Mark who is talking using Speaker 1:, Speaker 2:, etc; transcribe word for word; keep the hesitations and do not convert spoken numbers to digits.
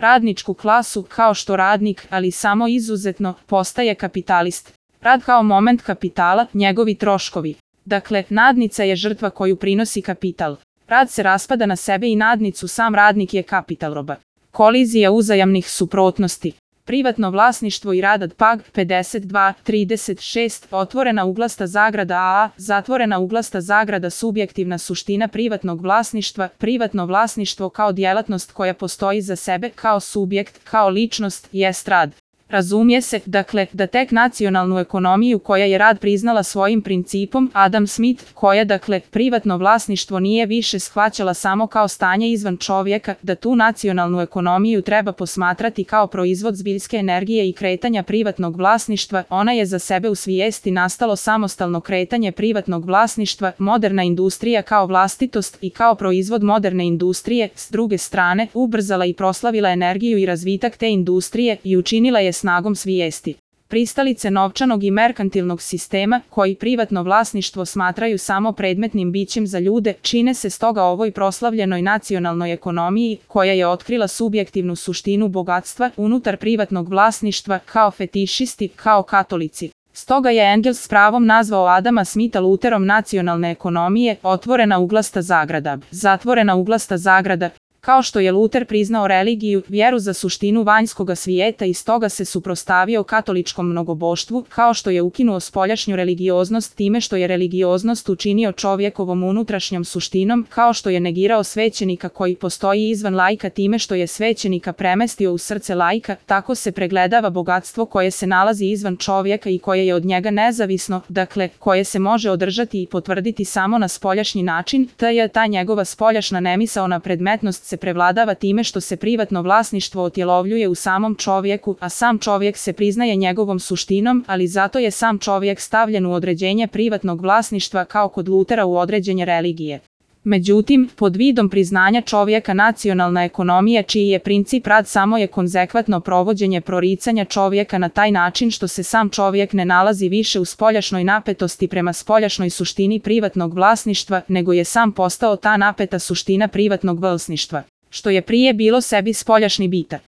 Speaker 1: radničku klasu kao što radnik, ali samo izuzetno, postaje kapitalist. Rad kao moment kapitala, njegovi troškovi. Dakle, nadnica je žrtva koju prinosi kapital. Rad se raspada na sebe i nadnicu, sam radnik je kapital roba. Kolizija uzajamnih suprotnosti. Privatno vlasništvo i rad ad pag pedeset dva trideset šest, otvorena uglasta zagrada A A, zatvorena uglasta zagrada subjektivna suština privatnog vlasništva, privatno vlasništvo kao djelatnost koja postoji za sebe, kao subjekt, kao ličnost, jest rad. Razumije se, dakle, da tek nacionalnu ekonomiju koja je rad priznala svojim principom, Adam Smith, koja, dakle, privatno vlasništvo nije više shvaćala samo kao stanje izvan čovjeka, da tu nacionalnu ekonomiju treba posmatrati kao proizvod zbiljske energije i kretanja privatnog vlasništva, ona je za sebe u svijesti nastalo samostalno kretanje privatnog vlasništva, moderna industrija kao vlastitost i kao proizvod moderne industrije, s druge strane, ubrzala i proslavila energiju i razvitak te industrije i učinila je snagom svijesti. Pristalice novčanog i merkantilnog sistema, koji privatno vlasništvo smatraju samo predmetnim bićem za ljude, čine se stoga ovoj proslavljenoj nacionalnoj ekonomiji, koja je otkrila subjektivnu suštinu bogatstva unutar privatnog vlasništva, kao fetišisti, kao katolici. Stoga je Engels s pravom nazvao Adama Smitha Luterom nacionalne ekonomije, otvorena uglasta zagrada, zatvorena uglasta zagrada. Kao što je Luter priznao religiju, vjeru za suštinu vanjskoga svijeta i stoga se suprotstavio katoličkom mnogoboštvu, kao što je ukinuo spoljašnju religioznost time što je religioznost učinio čovjekovom unutrašnjom suštinom, kao što je negirao svećenika koji postoji izvan laika time što je svećenika premestio u srce laika, tako se pregledava bogatstvo koje se nalazi izvan čovjeka i koje je od njega nezavisno, dakle, koje se može održati i potvrditi samo na spoljašnji način, te je ta njegova spoljašna nemisaona predmetnost se prevladava time što se privatno vlasništvo otjelovljuje u samom čovjeku, a sam čovjek se priznaje njegovom suštinom, ali zato je sam čovjek stavljen u određenje privatnog vlasništva kao kod Lutera u određenje religije. Međutim, pod vidom priznanja čovjeka nacionalna ekonomija čiji je princip rad samo je konzekventno provođenje proricanja čovjeka na taj način što se sam čovjek ne nalazi više u spoljašnoj napetosti prema spoljašnoj suštini privatnog vlasništva, nego je sam postao ta napeta suština privatnog vlasništva, što je prije bilo sebi spoljašni bitak.